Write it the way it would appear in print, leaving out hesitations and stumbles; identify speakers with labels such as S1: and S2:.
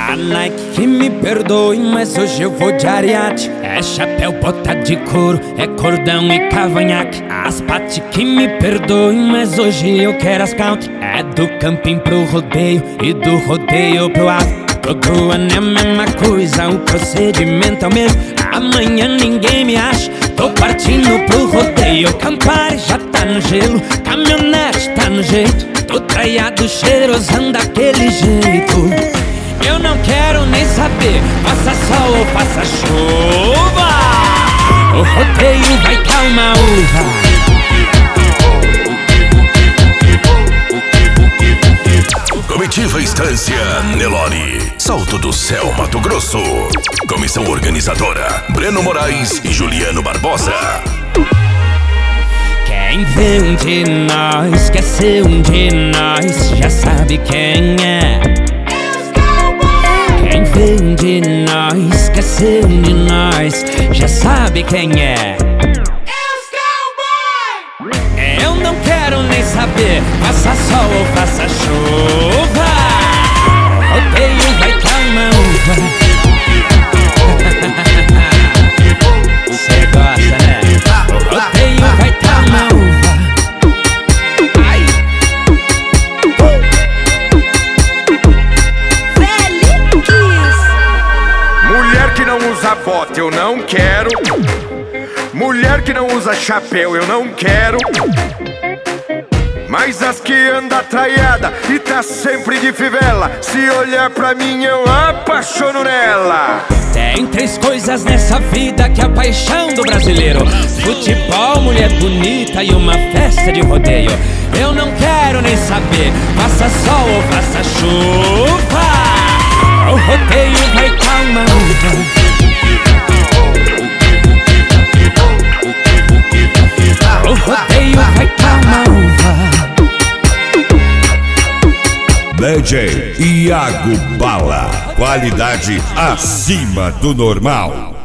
S1: A Nike que me perdoe, mas hoje eu vou de Ariat. É chapéu, bota de couro, é cordão e cavanhaque. As Pati que me perdoe, mas hoje eu quero as country. É do camping pro rodeio e do rodeio pro alto. Todo ano é a mesma coisa, o procedimento é o mesmo. Amanhã ninguém me acha, tô partindo pro rodeio. Campari já tá no gelo, caminhonete tá no jeito. Tô traiado, cheirosão daquele jeito. Eu não quero nem saber, faça sol ou faça chuva, o rodeio vai dar uma uva.
S2: Comitiva Estância Nelore, Salto do Céu, Mato Grosso. Comissão organizadora, Breno Moraes e Juliano Barbosa.
S1: Quem vê um de nós, quer ser um de nós, já sabe quem é. Quem vê um de nós, quer ser um de nós, já sabe quem é. Eu não quero nem saber, faça sol ou faça chuva, o rodeio vai dar uma uva. Cê gosta, né? O rodeio vai dar uma uva. Ai.
S3: Mulher que não usa bota, eu não quero. Mulher que não usa chapéu, eu não quero. Mas as que anda traiada e tá sempre de fivela, se olhar pra mim eu apaixono nela.
S1: Tem três coisas nessa vida que é a paixão do brasileiro: futebol, mulher bonita e uma festa de rodeio. Eu não quero nem saber, faça sol ou faça chuva, o rodeio vai dar uma uva. O rodeio vai dar uma uva.
S4: DJ Iago Bala, qualidade acima do normal.